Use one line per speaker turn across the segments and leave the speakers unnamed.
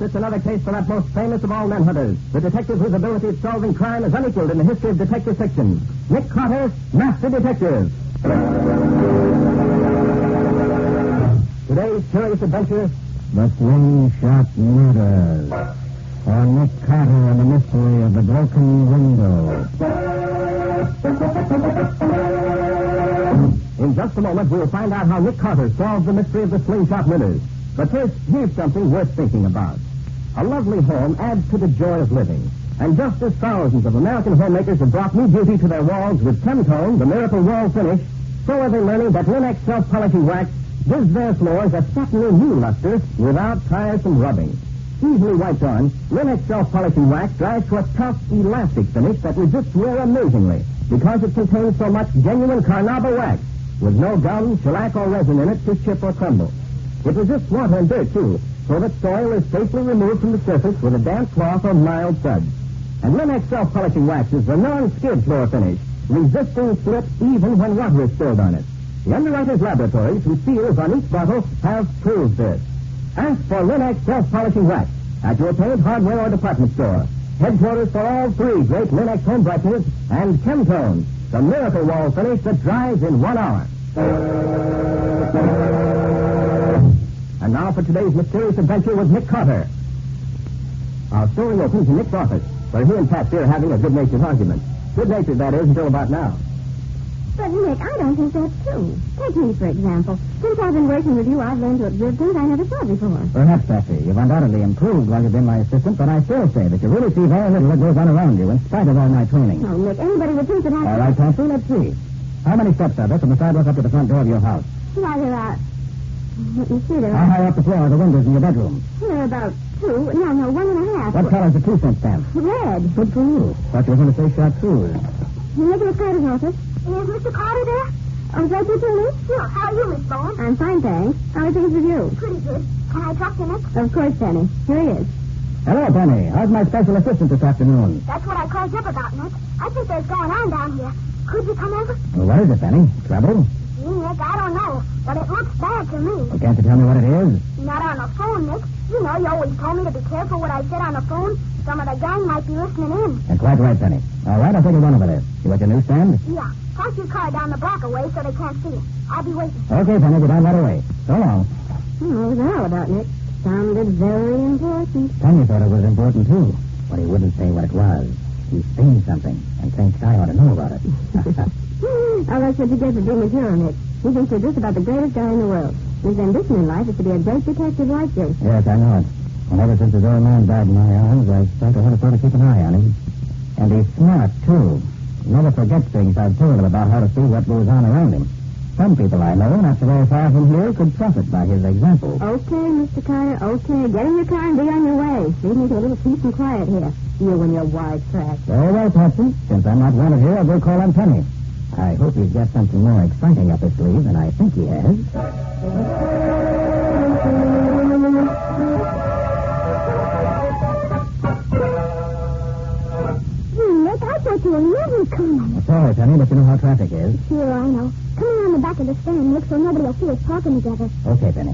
it's another case for that most famous of all manhunters, the detective whose ability at solving crime is unequaled in the history of detective fiction. Nick Carter, Master Detective. Today's curious adventure,
The Slingshot Murders, or Nick Carter and the Mystery of the Broken Window.
In just a moment, we'll find out how Nick Carter solved the mystery of the Slingshot Murders. But first, here's something worth thinking about. A lovely home adds to the joy of living. And just as thousands of American homemakers have brought new beauty to their walls with Chemtone, the miracle wall finish, so are they learning that Linex self-polishing wax gives their floors a certainly new luster without tiresome rubbing. Easily wiped on, Linex self-polishing wax dries to a tough, elastic finish that resists wear amazingly because it contains so much genuine carnauba wax with no gum, shellac, or resin in it to chip or crumble. It resists water and dirt, too, so that soil is safely removed from the surface with a damp cloth or mild suds. And Linex self-polishing wax is the non-skid floor finish, resisting slip even when water is spilled on it. The underwriters' laboratories, whose seals on each bottle, have proved this. Ask for Linex self-polishing wax at your paint, hardware, or department store. Headquarters for all three great Linex home brighteners and Chemtone, the miracle wall finish that dries in 1 hour. And now for today's mysterious adventure with Nick Carter. Our story opens in Nick's office, where he and Patsy are having a good-natured argument. Good-natured, that is, until about now.
But, Nick, I don't think that's true. Take me, for example. Since I've been working with you, I've learned to observe things I never saw before.
Perhaps, Patsy. You've undoubtedly improved while you've been my assistant, but I still say that you really see very little that goes on around you, in spite of all my training.
Oh, Nick, anybody would think that I...
All right, Patsy, let's see. How many steps are there from the sidewalk up to the front door of your house?
Why, there are... Let me see, there
How
are...
high up the floor are the windows in your bedroom?
There are about 2. No, 1.5.
What color's the 2-cent stamp?
Red.
Good for you. Thought you were going to say chartreuse.
Nicholas Carter's office. Is Mr. Carter there? Oh, is that you, Penny? Sure. How are you, Miss Bowen? I'm fine, thanks. How are things with you? Pretty good. Can I talk to Nick? Of course, Penny. Here he is.
Hello, Penny. How's my special assistant this afternoon?
That's what I called you up about, Nick. I think there's going on down here. Could you come over?
Well, what is it, Penny? Trouble?
Nick, I don't know, but it looks bad to me.
Well, can't you tell me what it is?
Not on the phone, Nick. You know, you always told me to be careful what I said on the phone. Some of the gang might be listening in.
That's quite right, Penny. All right, I'll take you one over there. You at your newsstand?
Yeah. Park your car down the block away so they can't see it. I'll be waiting.
Okay, Penny, get down right away. So long.
What was that all about, Nick? Sounded very important.
Penny thought it was important, too. But he wouldn't say what it was. He's seen something and thinks I ought to know about it.
Oh, that's what you get for being a hero, Nick. He thinks you're just about the greatest guy in the world. His ambition in life is to be a great detective like you.
Yes, I know it. And ever since his old man died in my arms, I've started to sort of keep an eye on him. And he's smart, too. He never forgets things I've told him about how to see what goes on around him. Some people I know, not so very far from here, could profit by his example.
Okay, Mr. Carter, okay. Get in your car and be on your way. Leave me to a little peace and quiet here. You and your wide track.
Very well, Patsy. Since I'm not wanted here, I'll go call on Penny. I hope he's got something more exciting up his sleeve than I think he has.
Nick, I thought you were never coming.
Sorry, Penny, but you know how traffic is.
Sure, I know. Come around the back of the stand, Nick, so nobody will see us talking together.
Okay, Penny.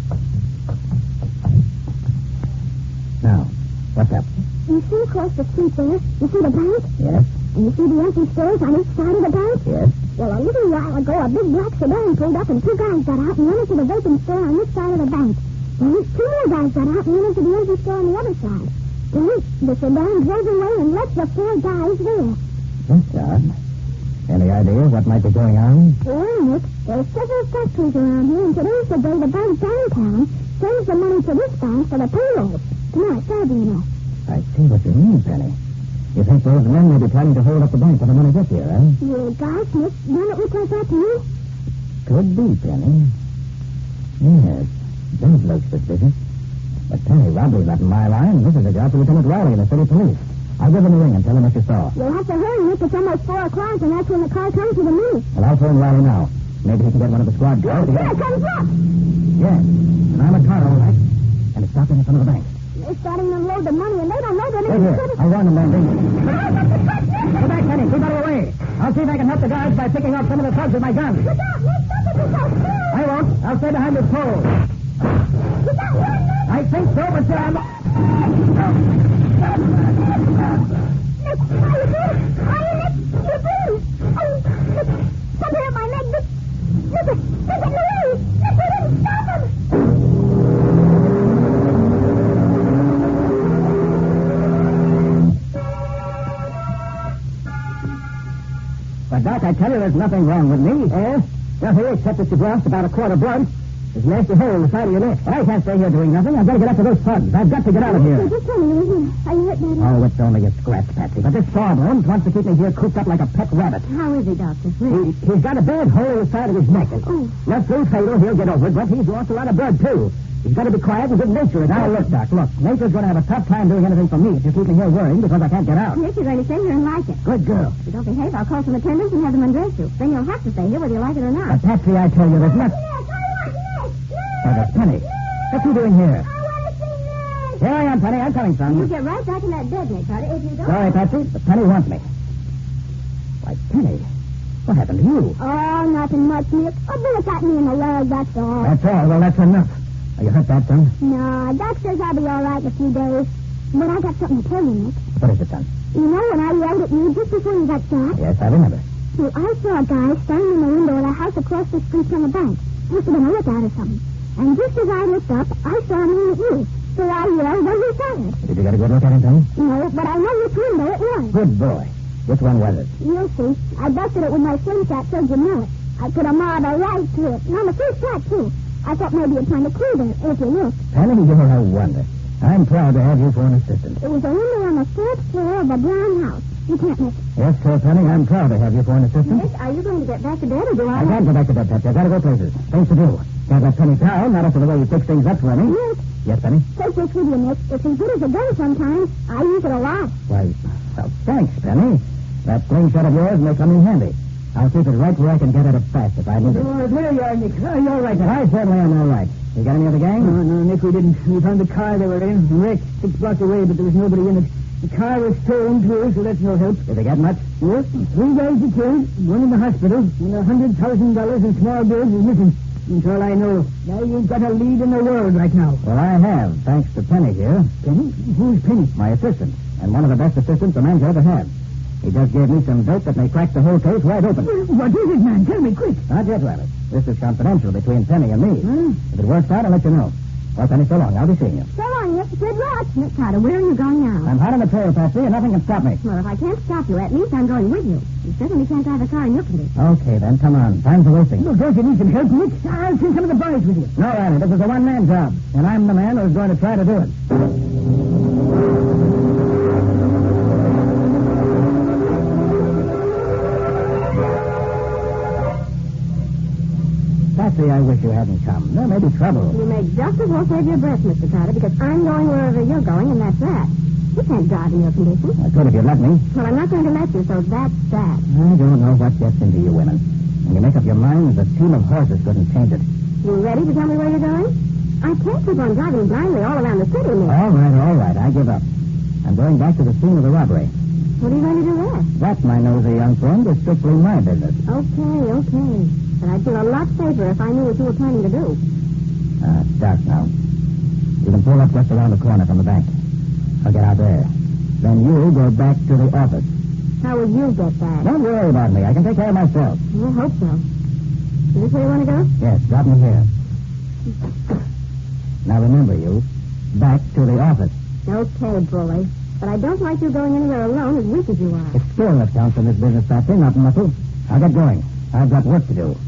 Now, what's up?
You see across the street there? You see the bank?
Yes?
And you see the empty stairs on each side of the bank?
Yes?
Well, a little while ago, a big black sedan pulled up and 2 guys got out and went into the vacant store on each side of the bank. Then 2 more guys got out and went into the empty store on the other side. Then the sedan drove away and left the 4 guys there.
That's odd. Any idea what might be going on?
Well, Nick, there's several factories around here, and today's the day the bank downtown sends the money to this bank for the payroll. Tonight, Saturday, you know.
I see what you mean, Penny. You think those men may be planning to hold up the bank when the money gets here, eh?
Yeah, gosh, Nick, don't it look like that to you?
Could be, Penny. Yes, does look suspicious. But Penny, robbery's not in my line. This is a job for Lieutenant Riley in the city police. I'll give him a ring and tell him what you saw.
You'll have to hurry, Nick. It's almost 4 o'clock, and that's when the car comes to the meet.
Well, I'll phone Riley now. Maybe he can get one of the squad cars.
Here it comes up.
Yes, and I'm a car, all right. And it's stopping in front of the bank.
They're starting to unload the money, and they don't know that
Wait here. I'll warn them, Randy. Go back, Penny. Keep out of the way. I'll see if I can help the guards by picking off some of the thugs with my gun.
Look out, Nick. Don't be so scared.
I won't. I'll stay behind this pole.
Look out, run, Nick.
I think so, but I'm...
But, Doc, I tell you, there's nothing wrong with me. Eh? Nothing except that you've lost about a quart of blood. There's a nasty hole in the side of your neck. But I can't stay here doing nothing. I've got to get up to those thugs. I've got to get out of here.
Just tell me, are you hurt, Daddy?
Oh, it's only a scratch, Patsy. But this Sawbones wants to keep me here cooped up like a pet rabbit.
How is he, Doctor?
He's got a bad hole in the side of his neck.
Oh.
Nothing fatal. He'll get over it, but he's lost a lot of blood, too. He's got to be quiet and good-natured. Now, look, Doc, look. Nature's going to have a tough time doing anything for me if you keep me here worrying because I can't get out.
Yes, you're going to stay here and like it.
Good girl.
If you don't behave, I'll call some attendants and have them undress you. Then you'll have to stay here whether you like it or not.
But, Patsy, I tell you, there's nothing... Oh, that's Penny. What's he doing here? Here I am, Penny. I'm coming, son.
You get right back in that bed, Nick Carter. If you don't...
Sorry, Patsy, but Penny wants me. Why, Penny, what happened to you?
Oh, nothing much, Nick. A bullet got me in the leg, that's all.
That's all. Well, that's enough. Are you hurt bad, son?
No, Doc says I'll be all right in a few days. But I got something to tell you, Nick.
What is it, son?
You know when I yelled at you just before you got shot?
Yes, I remember.
Well, I saw a guy standing in the window of a house across the street from the bank. Must have been a lookout or something. And just as I looked up, I saw him aim at you. So I yelled, "Where you fired?"
Did you get a good look at him, Penny?
No, but I know which window it was.
Good boy. Which one was it?
You'll see. I busted it with my slingshot so you know it. I put a marble right to it. And on the first shot, too. I thought maybe you'd find a clue there, if you look.
Penny, you're a wonder. I'm proud to have you for an assistant.
It was a window on the fourth floor of a brown house. You can't miss it.
Yes, sir, Penny, I'm proud to have you for an assistant.
Yes, are you going to get back to bed, or do I...
I can't go back to bed, Patsy. I've got to go places. Things to do. Can't let Penny down, not after the way you fix things up for me.
Nick.
Yes, Penny?
Take this with you, Nick. It's as good as a gun sometimes. I use it a lot.
Why, well, thanks, Penny. That slingshot of yours may come in handy. I'll keep it right where I can get at it fast if I need it.
Oh, there you are, Nick. Oh, you're all right.
I certainly am all right. You got any other gang?
No, Nick, we didn't. We found the car they were in, wrecked 6 blocks away, but there was nobody in it. The car was stolen, too, so that's no help.
Did they get much?
Yes, 3 guys were killed, 1 in the hospital, and $100,000 in small bills is missing. That's all I know. Now you've got a lead in the world right now.
Well, I have, thanks to Penny here.
Penny? Who's Penny?
My assistant, and one of the best assistants a man's ever had. He just gave me some dope that may crack the whole case wide open.
What is it, man? Tell me quick.
Not yet, Rabbit. This is confidential between Penny and me.
Huh?
If it works out, I'll let you know. Well, Penny, so long. I'll be seeing you.
So long, Nick. Good luck. Nick Carter, where are you going now?
I'm hot on the trail, Patsy, and nothing can stop me.
Well, if I can't stop you, at least I'm going with you. You certainly can't drive a car in your condition.
Okay, then, come on. Time for wasting.
Look, don't you need some help, Nick? I'll send some of the boys with you.
No, Randy, this is a one-man job, and I'm the man who's going to try to do it. Patsy, I wish you hadn't come. There may be trouble.
You may just as well save your breath, Mr. Carter, because I'm going wherever you're going, and that's that. You can't drive in your condition.
I could if you'd let me.
Well, I'm not going to let you, so that's that.
I don't know what gets into you women. When you make up your minds, a team of horses couldn't change it.
You ready to tell me where you're going? I can't keep on driving blindly all around the city, Nick.
All right. I give up. I'm going back to the scene of the robbery.
What are you going to do there?
That, my nosy young friend, is strictly my business.
Okay. But I'd feel a lot safer if I knew what you were planning to do.
It's dark now. You can pull up just around the corner from the bank. I'll get out there. Then you go back to the office.
How will you get back?
Don't worry about me. I can take care of myself.
I hope so. Is this where you want to go?
Yes, drop me here. Now remember, you. Back to the office.
Okay, bully. But I don't like you going anywhere alone as weak as you are.
It's skill that counts in this business, Patsy, not muscle. I'll get going. I've got work to do.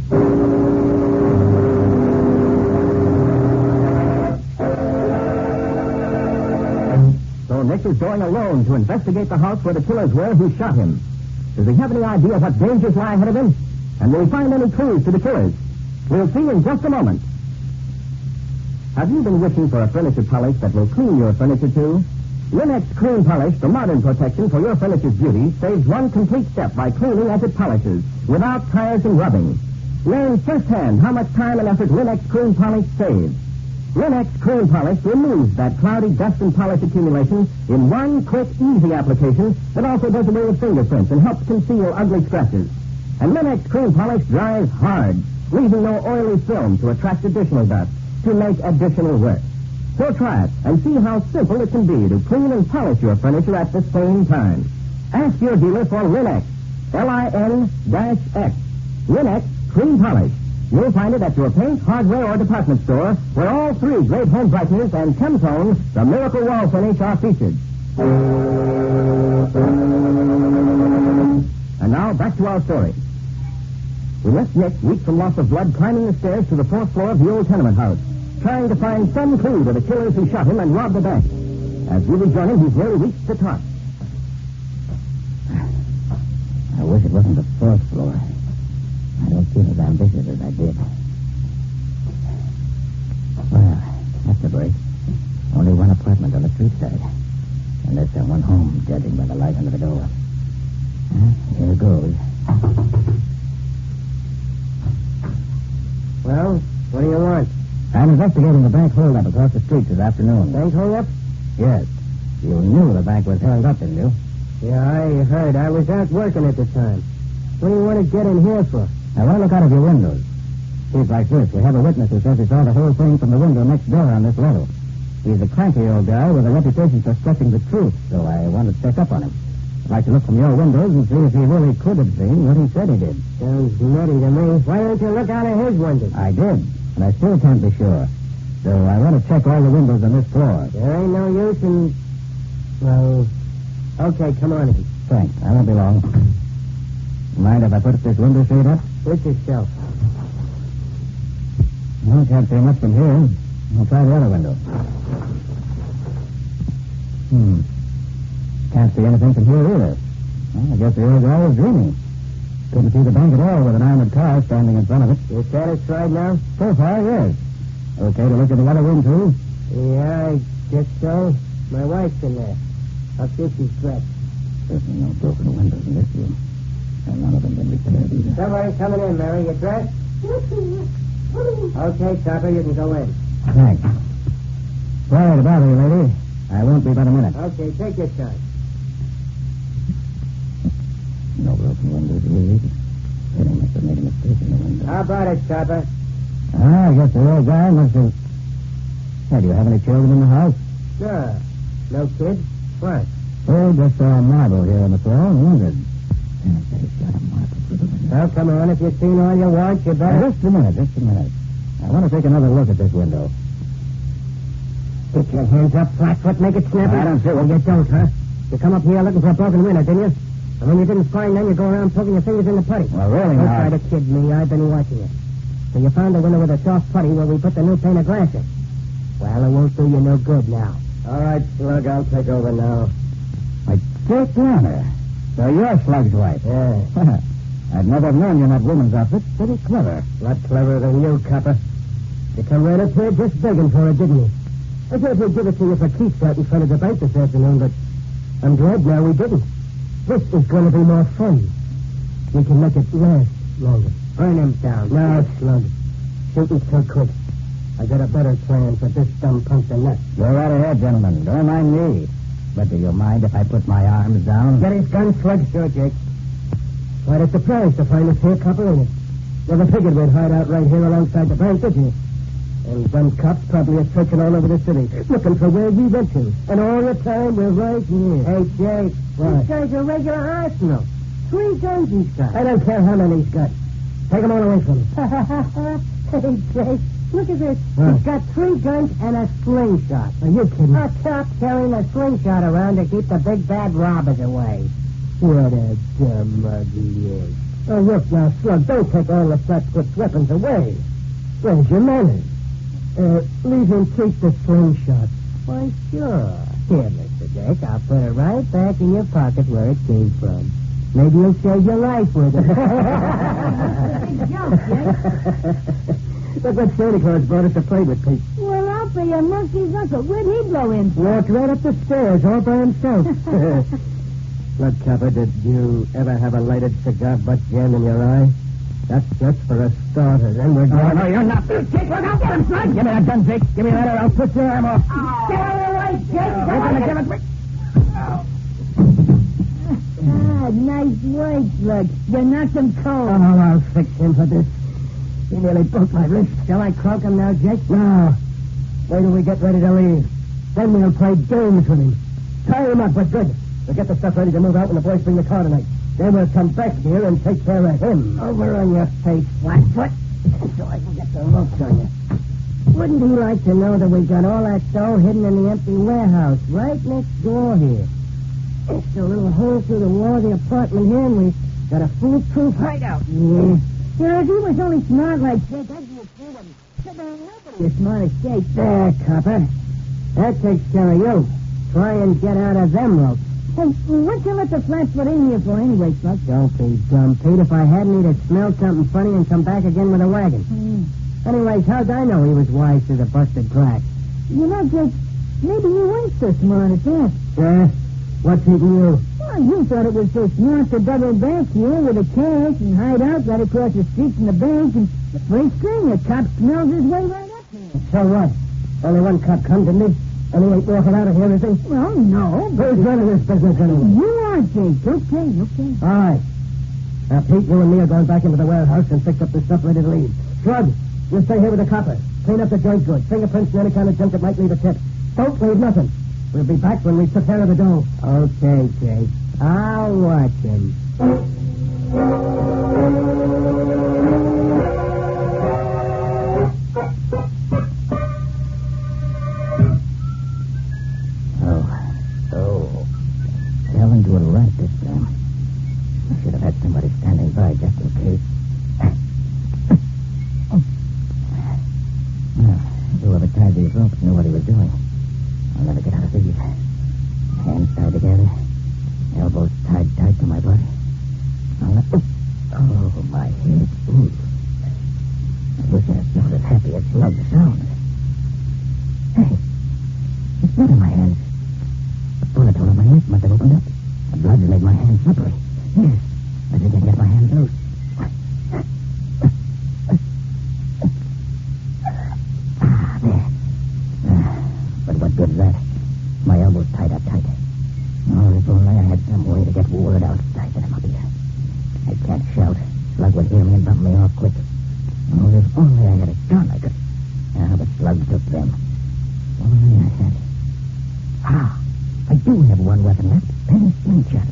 So Nick is going alone to investigate the house where the killers were who shot him. Does he have any idea what dangers lie ahead of him? And will he find any clues to the killers? We'll see in just a moment. Have you been wishing for a furniture polish that will clean your furniture too? Linex Clean Polish, the modern protection for your furniture's beauty, saves one complete step by cleaning as it polishes, without tiresome rubbing. Learn firsthand how much time and effort Linex Clean Polish saves. Linex Clean Polish removes that cloudy dust and polish accumulation in one quick, easy application that also does away with fingerprints and helps conceal ugly scratches. And Linex Clean Polish dries hard, leaving no oily film to attract additional dust, to make additional work. So try it and see how simple it can be to clean and polish your furniture at the same time. Ask your dealer for Lin-X. Lin-X. Lin-X Clean Polish. You'll find it at your paint, hardware, or department store, where all three great home brighteners and Chemtones, the Miracle Wall Finish, are featured. And now, back to our story. We left Nick, weak from loss of blood, climbing the stairs to the fourth floor of the old tenement house, trying to find some clue to the killers who shot him and robbed the bank. As we rejoin him, he's nearly reached the top.
I wish it wasn't the fourth floor. I don't feel as ambitious as I did. Well, that's the break. Only one apartment on the street side. And there's one home, judging by the light under the door. Here goes.
Well, what do you want?
I'm investigating the bank holdup across the street this afternoon.
Bank holdup?
Yes. You knew the bank was held up, didn't you?
Yeah, I heard. I was out working at the time. What do you want to get in here for?
I want to look out of your windows. See, it's like this. We have a witness who says he saw the whole thing from the window next door on this level. He's a cranky old guy with a reputation for stretching the truth, so I want to check up on him. I'd like to look from your windows and see if he really could have seen what he said he did.
Sounds nutty to me. Why don't you look out of his window?
I did, but I still can't be sure. So I want to check all the windows on this floor.
There ain't no use in... Well, okay, come on in.
Thanks. I won't be long. Mind if I put this window shade up?
Push yourself.
Well, can't see much from here. I'll try the other window. Can't see anything from here either. Well, I guess the old guy was dreaming. Couldn't see the bank at all with an armored car standing in front of it.
You satisfied now?
So far, yes. Okay to look in the other room, too?
Yeah, I guess so. My wife's in there. I'll see if she's dressed.
Certainly no broken windows in this room. And none of them can be cleared either.
Somebody's coming in, Mary. You dressed? Okay, Chopper, you can go in.
Thanks. Sorry to bother you, lady. I won't be but a minute.
Okay, take your time.
No broken windows here either. Eddie must have made a mistake in the window.
How about it, Chopper?
I guess the old guy must have... Hey, do you have any children in the house?
Sure. No kids? What?
Oh, just saw a marble here on the floor and wondered. They've got a marble through the window.
Well, come on. If you've seen all you want, you better...
Just a minute. I want to take another look at this window.
Put your hands up, Flatfoot. Make it snappy.
I don't see
Well, you don't, huh? You come up here looking for a broken window, didn't you? And when you didn't find them, you go around poking your fingers in the putty.
Well, really,
Don't
now...
try to kid me. I've been watching you. So you found the window with a soft putty where we put the new pane of glass in. Well, it won't do you no good now.
All right, Slug, I'll take over now.
My Dick Warner. So you're Slug's wife.
Yeah.
I'd never have known you in that woman's outfit. Pretty clever.
A lot cleverer than you, copper. You come right up here just begging for it, didn't you? I thought we'd give it to you for keeps out in front of the bank this afternoon, but I'm glad now we didn't. This is going to be more fun. We can make it last longer. Burn him down. No, Slug. Shooting so quick. I got a better plan for this dumb punk than that.
Go right ahead, gentlemen. Don't mind me. But do you mind if I put my arms down?
Get his gun, Slug. Sure, Jake. Quite a surprise to find us here, copper, ain't it? Never figured we'd hide out right here alongside the bank, did you? And them cops probably are searching all over the city, looking for where we went to. And all the time, we're right here. Hey, Jake. What? This guy's a regular arsenal. 3 guns he's got. I don't care how many he's got. Take them all away from him. Hey, Jake, look at this.
What?
He's got 3 guns and a slingshot. Are you kidding? A cop carrying a slingshot around to keep the big bad robbers away. What a dumb mug he is. Oh, look now, Slug, don't take all the Flatfoot's weapons away. Where's your manners? Leave him keep the slingshot. Why, sure. Here, Mr. Jake, I'll put it right back in your pocket where it came from. Maybe you'll save your life with it. Look what Santa Claus brought us to play with, Pete.
Well, I'll be a monkey's uncle. Where'd he blow in?
Walked right up the stairs all by himself. Look, Copper, did you ever have a lighted cigar butt jammed in your eye? That's just for a starter. Then we're going...
No, you're not. Jake, look out, get him, Slug. Give me that gun, Jake. Give me that or I'll put your arm off.
Get out of the way, Jake.
You're going to give it...
Ah, nice work, Slug. You knocked him cold.
Oh, I'll fix him for this. He nearly broke my wrist. Shall I croak him now, Jake? No. Wait till we get ready to leave. Then we'll play games with him. Tie him up, but good. We'll get the stuff ready to move out when the boys bring the car tonight. Then we'll come back here and take care of him. Over on your face, Flatfoot, so I can get the ropes on you. Wouldn't he like to know that we got all that dough hidden in the empty warehouse right next door here? It's a little hole through the wall of the apartment here, and we got a foolproof hideout. Yeah. Yeah, if he was only smart like Jake, I'd be afraid of him. But there ain't nobody as smart as Jake. There, copper. That takes care of you. Try and get out of them ropes. Hey, what you let the Flatfoot in here for anyway, Sluck? Don't be dumb, Pete. If I hadn't, he'd have smelled something funny and come back again with a wagon. Anyways, how'd I know he was wise to the busted crack? You know, Jake, maybe you weren't so smart at that. What's eating you? Well, you thought it was so smart to double back here with the cash and hide out right across the street from the bank, and the first thing, the cop smells his way right up here. So what? Only one cop come, didn't he? And he ain't walking out of here, is he? Well, no. Who's running this business anyway? You are, Jake. Okay. All right. Now, Pete, you and me are going back into the warehouse and fix up the stuff ready to leave. Shrug, you stay here with the copper. Clean up the joint good. Fingerprints and any kind of junk that might leave a tip. Don't leave nothing. We'll be back when we took care of the dough. Okay, Jake. I'll watch him.
Fell into a rut this time. I should have had somebody standing by just in case. Whoever tied these ropes knew what he was doing. I'll never get out of these. Hands tied together, elbows tied tight to my body. Oh, my head. Ooh. I wish I felt as happy as love sounds. Hey, it's blood in my hands. A bullet hole in my neck must have opened up. The blood made my hands slippery. Yes, I think I can get my hands loose. There. But what good's that? My elbows tied up tight. Oh, if only I had some way to get word out. I said him up here. I can't shout. Slug would hear me and bump me off quick. Oh, if only I had a gun, I could. But Slug took them. Only I had it. I do have one weapon left. Penny slingshot.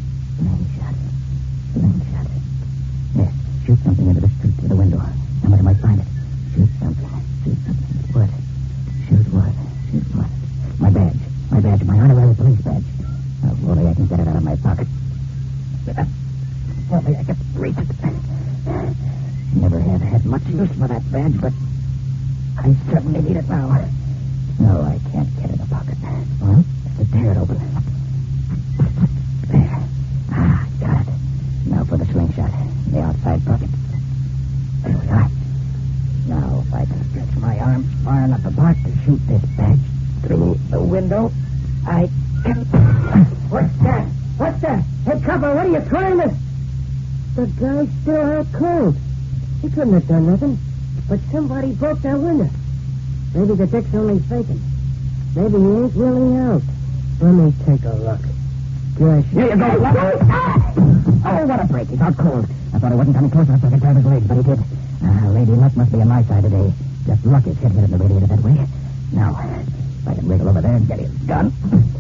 Slingshot. Yes, shoot something into the street through the window. Somebody might find it. Shoot something. What? Shoot what? My badge. My honorary police badge. Oh, only I can get it out of my pocket. Only I can reach it. Never have had much use for that badge, but I certainly need it now. No, I can't get in the pocket. Well, to tear it open. There. Got it. Now for the slingshot. The outside pocket. There we are. Now, if I can stretch my arms far enough apart to shoot this badge through the window, I can... What's that? Hey, copper, what are you trying to... The guy's still out cold. He couldn't have done nothing. But somebody broke that window. Maybe the dick's only faking. Maybe he ain't really out. Let me take a look. Gosh. Here you go. Oh, what a break. He's out cold. I thought he wasn't coming close enough so I could grab his legs, but he did. Lady luck must be on my side today. Just luck his head hit in the radiator that way. Now, if I can wriggle over there and get his gun.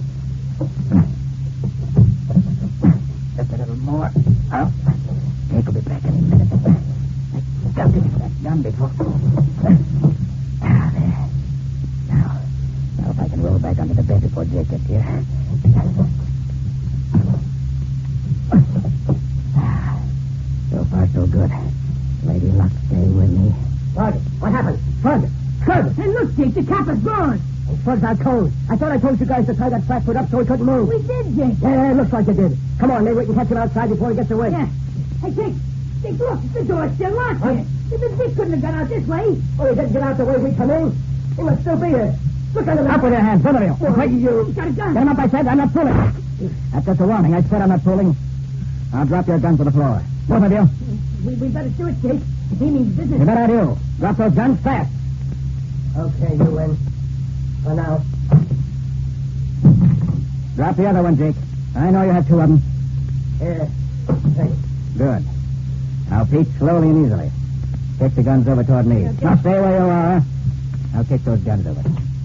Just a little more. Oh, Jake will be back any minute. I got to get that gun before... there. Now, if I can roll back onto the bed before Jake gets here. So far, so good. Lady Luck, stay with me.
Slug, what happened? Slug!
Hey, look, Jake, the copper's gone.
Slug's out cold. I thought I told you guys to tie that Flatfoot up so he couldn't move.
We did, Jake.
Yeah, looks like you did. Come on, maybe we can catch him outside before he gets away.
Yeah. Hey, Jake, look, the door's still locked here. The dick couldn't have got out this way.
Oh, he didn't get out the way we come in. He must still be here. Look at him.
Up with your hands, both of you.
What are you?
He's got a gun.
Get him up, I said. I'm not fooling. That's just a warning. I said I'm not fooling. Now drop your guns to the floor. Both of you.
We better do it, Jake. He means business.
You better do. Drop those guns fast.
Okay, you win. For now.
Drop the other one, Jake. I know you have two of them.
Here. Thanks.
Good. Now, Pete, slowly and easily. Take the guns over toward me.
Okay.
Now, stay where you are. Now, kick those guns over.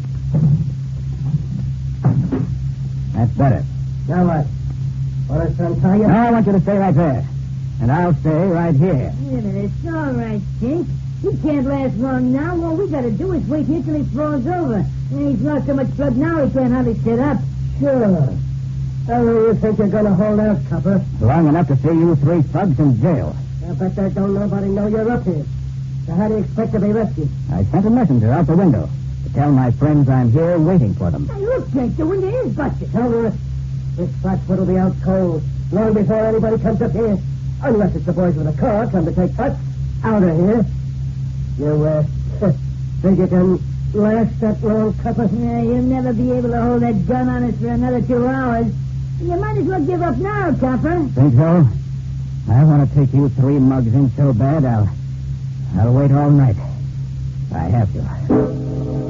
That's better.
Now what? Want us to untie you?
No, I want you to stay right there. And I'll stay right here.
Wait a minute. It's all right, Stink. He can't last long now. All we got to do is wait here till he falls over. And he's lost so much blood now he can't hardly sit up.
Sure. How long do you think you're going to hold out, Copper?
Long enough to see you three thugs in jail.
I bet that don't nobody know you're up here. So how do you expect to be rescued?
I sent a messenger out the window to tell my friends I'm here waiting for them.
Hey, look, Jake, the window is busted.
Tell me, this flatfoot will be out cold long before anybody comes up here. Unless it's the boys with a car come to take us out of here. You, think you can last that long, Copper?
Yeah, you'll never be able to hold that gun on us for another 2 hours. You might as well give up now, Copper.
Think so? I want to take you three mugs in so bad, I'll wait all night. I have to.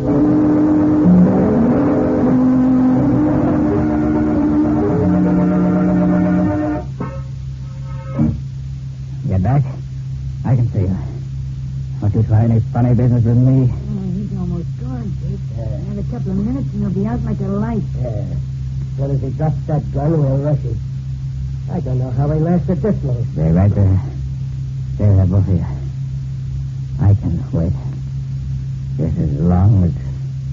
Get back? I can see you. Don't you try any funny business with me.
He's almost gone, Jake. Another couple of minutes and he'll be out like a light.
As soon as he drops that gun, we'll rush him. I don't know how he lasted this long.
Stay right there. Stay there, both of you. I can wait. Just as long as...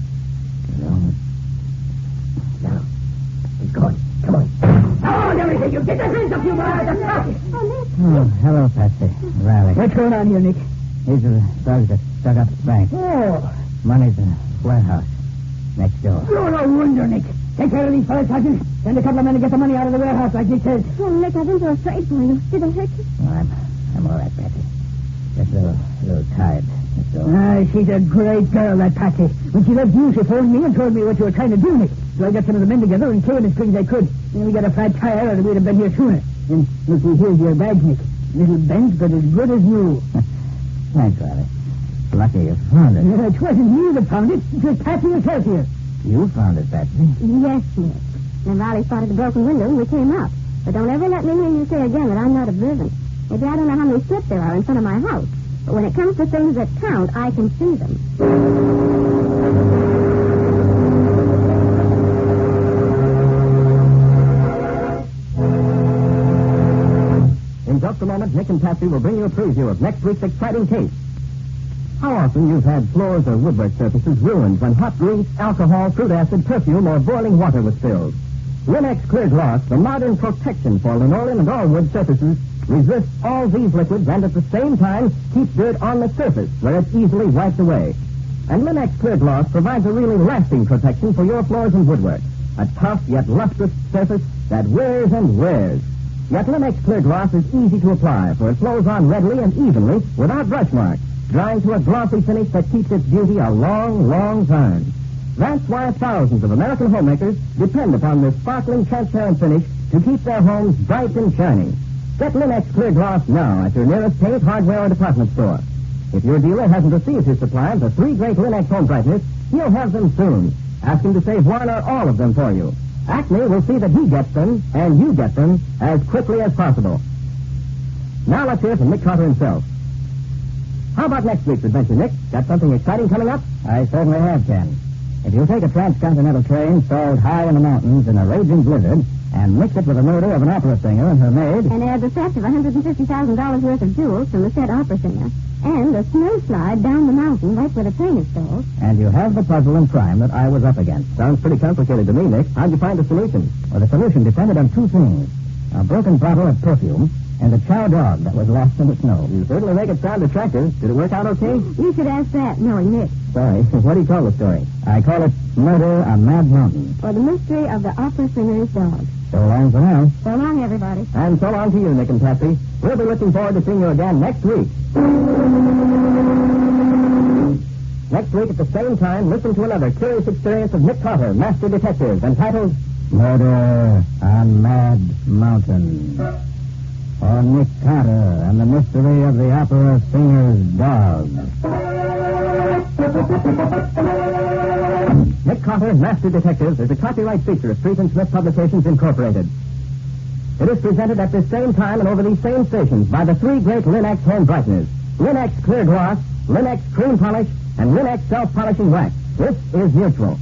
Now, he's gone. Come on. Oh, everything. You get your hands up, you guys.
Oh, hello, Patsy. Riley.
What's going on here, Nick?
These are the thugs that stuck up the bank.
Oh.
Money's in the warehouse next door.
No wonder, Nick. Take care of these fellas, Sergeant. Send a couple of men to get the money out of the warehouse, like he said.
Oh, Nick, I think you're afraid for you. Did they hurt you?
Oh, I'm all right, Patsy. Just a little tired. That's all.
She's a great girl, that Patsy. When she left you, she phoned me and told me what you were trying to do, Nick. So I got some of the men together and cleared as quick as I could. Then we got a flat tire, or we'd have been here sooner. And looky, here's your bag, Nick. Little bent, but as good as new.
Thanks, Riley. Lucky you found it.
It wasn't you that found it. It was Patsy herself here.
You found it, Patsy.
Yes, Nick. And Riley spotted the broken window and we came up. But don't ever let me hear you say again that I'm not observant. Maybe I don't know how many slips there are in front of my house. But when it comes to things that count, I can see them.
In just a moment, Nick and Patsy will bring you a preview of next week's exciting case. How often you've had floors or woodwork surfaces ruined when hot grease, alcohol, fruit acid, perfume, or boiling water was spilled? Linex Clear Gloss, the modern protection for linoleum and all wood surfaces, resists all these liquids and at the same time keeps dirt on the surface where it's easily wiped away. And Linex Clear Gloss provides a really lasting protection for your floors and woodwork. A tough yet lustrous surface that wears and wears. Yet Linex Clear Gloss is easy to apply, for it flows on readily and evenly without brush marks, drying to a glossy finish that keeps its beauty a long, long time. That's why thousands of American homemakers depend upon this sparkling, transparent finish to keep their homes bright and shining. Get Linex Clear Gloss now at your nearest paint, hardware, or department store. If your dealer hasn't received his supply of the three great Linex home brighteners, he'll have them soon. Ask him to save one or all of them for you. Acme will see that he gets them, and you get them, as quickly as possible. Now let's hear from Nick Carter himself. How about next week's adventure, Nick? Got something exciting coming up?
I certainly have, Ken. If you take a transcontinental train stalled high in the mountains in a raging blizzard and mix it with the murder of an opera singer and her maid...
And add the theft of $150,000 worth of jewels from the said opera singer. And a snowslide down the mountain right where the train is stalled.
And you have the puzzle and crime that I was up against.
Sounds pretty complicated to me, Nick. How'd you find the solution?
Well, the solution depended on two things. A broken bottle of perfume and a chow dog that was lost in the snow.
You certainly make it sound attractive. Did it work out okay?
You should ask that, knowing Nick.
Sorry. What do you call the story?
I call it Murder on Mad Mountain.
Or the mystery of the opera singer's dog.
So long for now.
So long, everybody.
And so long to you, Nick and Patsy. We'll be looking forward to seeing you again next week. Next week at the same time, listen to another curious experience of Nick Carter, Master Detective, entitled
Murder on Mad Mountain. For Nick Carter and the mystery of the opera singer's dog.
Nick Carter, Master Detective, is a copyright feature of Street and Smith Publications, Incorporated. It is presented at this same time and over these same stations by the three great Linex home brighteners. Linex Clear Gloss, Linex Cream Polish, and Winx self-polishing wax. This is Mutual.